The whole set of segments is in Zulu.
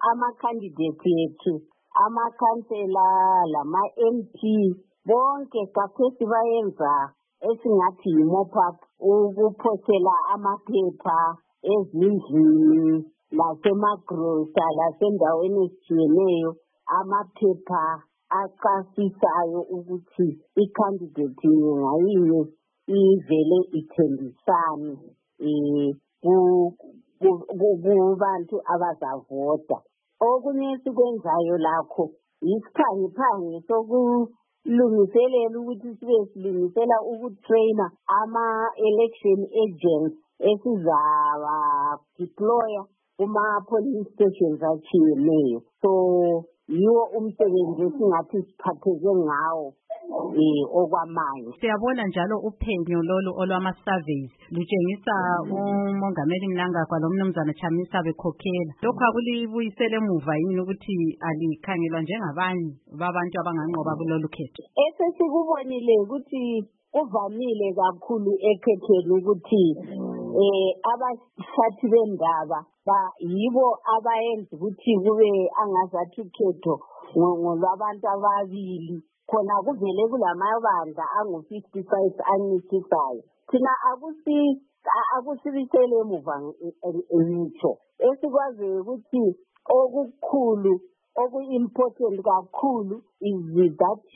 ama-candidate ethu, amakhansela, lama-MP, bonke kathesi bayenza esingathi yi-mop-up ukuphosela amaphepha ezindlini lasemagrosa lasendaweni ezitshiyeneyo, amaphepha achasisayo ukuthi i-candidate ngayinye ivele ithembisane kubantu abazavota. Okunye esikwenzayo lakho isiphangiphangi sokulungiselela ukuthi sibe silungisela ukutraina ama-election agents esizaba deploya kuma-polling stations atshiyeneyo. So yiwo umsebenzi esingathi siphatheke ngawo okwamanje. Siyabona njalo uphenyo lolu olwama-surveys lutshengisa umongameli Mnangagwa lomnumzana Chamisa bekhokhela. Lokhu akulibuyisele emuva yini ukuthi alikhangelwa njengabanye babantu abanganqoba kulolu khetho? Esesikubonile ukuthi kuvamile kakhulu ekhethweni ukuthi abahlathi bendaba yibo abayenza ukuthi kube angazathi ukhetho ngolwabantu ababili. Khona kuvele kulamabandla angu-55 ancithisayo. Thina akusibisele emuva ngitsho. Esikwaziyo ukuthi okukhulu, oku-important kakhulu is that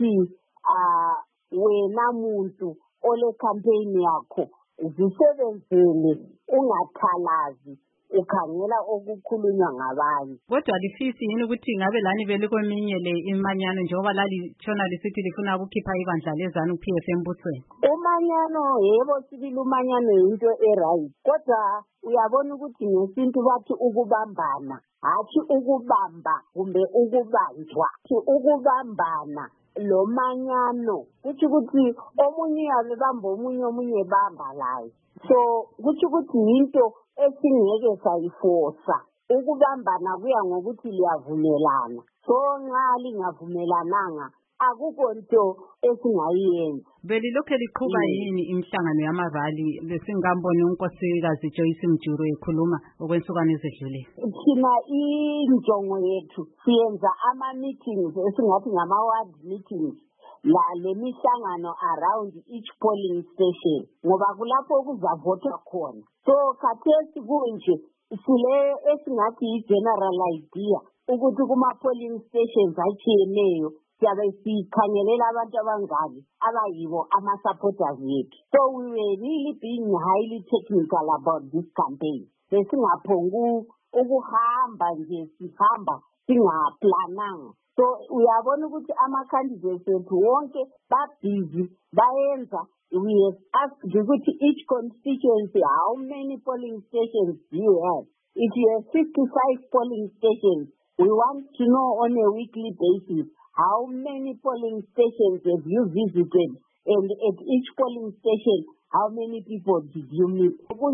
wena muntu ole campaign yakho zisebenzele ungathalazi ukhangela okukhulunywa ngabanye. Kodwa lifisi yini ukuthi ngabe lani belikweminye le imanyano njengoba lalitshona lisithi lifuna ukukhipha ibandla lezanu PF embusweni? Umanyano yebo sibili umanyano yinto right. Kodwa uyabona ukuthi ngesintu bathi ukubambana, hathi ukubamba kumbe ukubanjwa. Ukubambana lo manyano kuthi ukuthi omunye uyabamba omunye bamba laye. So kuthi ukuthi into esingeke sayifosa. Ukubambana kuya ngokuthi liyavumelana. So nxa lingavumelananga akukho nto esingayenza. Belilokhu liqhuba yini imihlangano yamavali lesingamboni unkosikazi Joyce Mjuru ekhuluma okwensukwana ezedlule? Thina injongo yethu siyenza ama-meetings esingathi ngama-ward meetings le mihlangano around each polling station ngoba kulapho kuzavotwa khona. So khathesi kunje sile esingathi yi-general idea ukuthi kuma-polling stations atshiyeneyo siyabe sikhangelela abantu abangaki abayibo ama-supporters yethu. So we were really being highly technical about this campaign. Besingaphongu ukuhamba nje sihamba singaplananga. So uyabona ukuthi ama-candidates ethu wonke babhizi bayenza. We have asked ukuthi each constituency how many polling stations do you have? If you have 55 polling stations, we want to know on a weekly basis how many polling stations have you visited, and at each polling station how many people did you meet?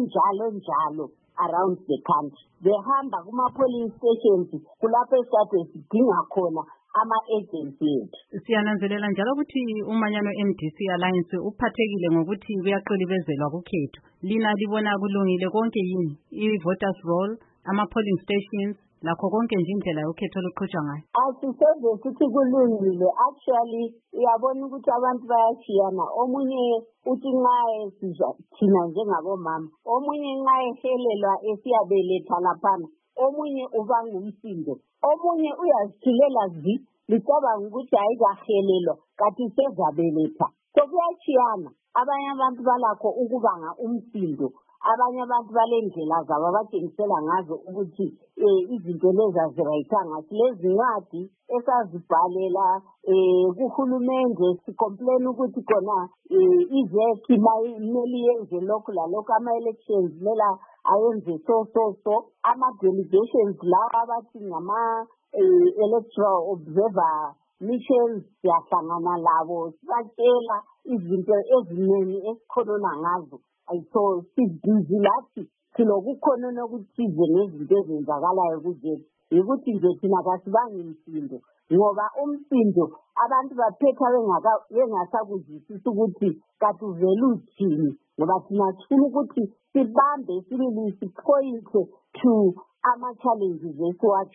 Njalo around the country. Behamba kuma-polling stations kulapho esade sidinga khona ama-agency ethu. Siyananzelela njalo ukuthi umanyano MDC Alliance uphathekile ngokuthi kuyaqilibezelwa kukhetho. Lina libona kulungile konke yini? I-voters roll, ama-polling stations, lakho konke nje indlela yokhetho oluqhutshwa ngayo? Asiseze sithi kulungile. Actually uyabona ukuthi abantu bayashiyana. Omunye uthi nxa esizwa thina njengabomama, omunye nxa ehelelwa esiyabeletha laphana, omunye ubanga umsindo, omunye uyazithilela licabanga ukuthi ayikahelelwa kathi sezabeletha. So kuyashiyana. Abanye abantu balakho ukubanga umsindo, abanye abantu balendlela zabo abatshengisela ngazo ukuthi izinto lezi azirayithanga. Silezincwadi esazibhalela kuhulumende sicomplain ukuthi khona izekhi kumele yenze lokhu lalokhu, ama-elections kumele ayenze so ama-delegations lawa abathi ngama-electoral observer missions siyahlangana labo sibatshela izinto eziningi esikhonona ngazo. So sibhizi lathi silokukhonona okuthize ngezinto ezenzakalayo kuzethu. Yikuthi nje thina kasibangi msindo ngoba umsindo abantu baphetha bengasakuzwisisa ukuthi kathi uvela uthini, ngoba thina sifuna ukuthi sibambe sibili sipointe to ama-challenges esiwatsho.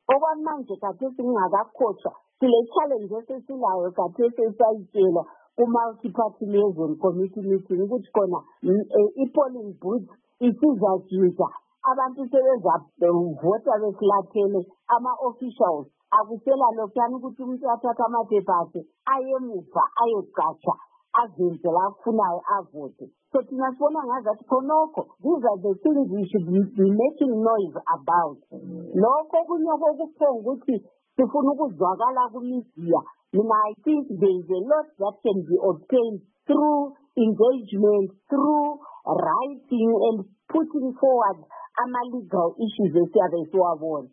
okwamanje kade singakakhohlwa sile challenge esesilayo kade sesayitshela ku-multi-party liaison committee meeting ukuthi khona i-polling booth isizajika abantu sebezavota besilathele ama-officials akusela lokhuyana ukuthi umuntu athatha amaphepha akhe ayemuva ayocatsha azenze la afunayo avote. So thina sibona ngazathi khonokho these are the things we should be making noise about. Lokho kunyoko kuphonga ukuthi sifuna ukuzwakala ku-media. I think there is a lot that can be obtained through engagement, through writing and putting forward ama-legal issues esiyabe siwabona.